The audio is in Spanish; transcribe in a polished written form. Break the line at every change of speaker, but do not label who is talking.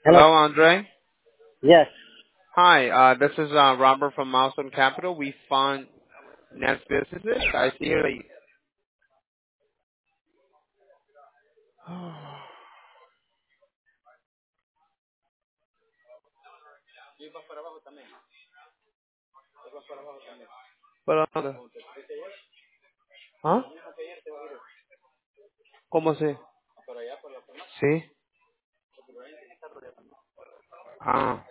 Hello.
Hello, Andre.
Yes.
Hi, this is Robert from Milestone Capital. We fund next businesses. I see here that ¿Pero dónde? ¿Ah? ¿Cómo así? Sí. Ah.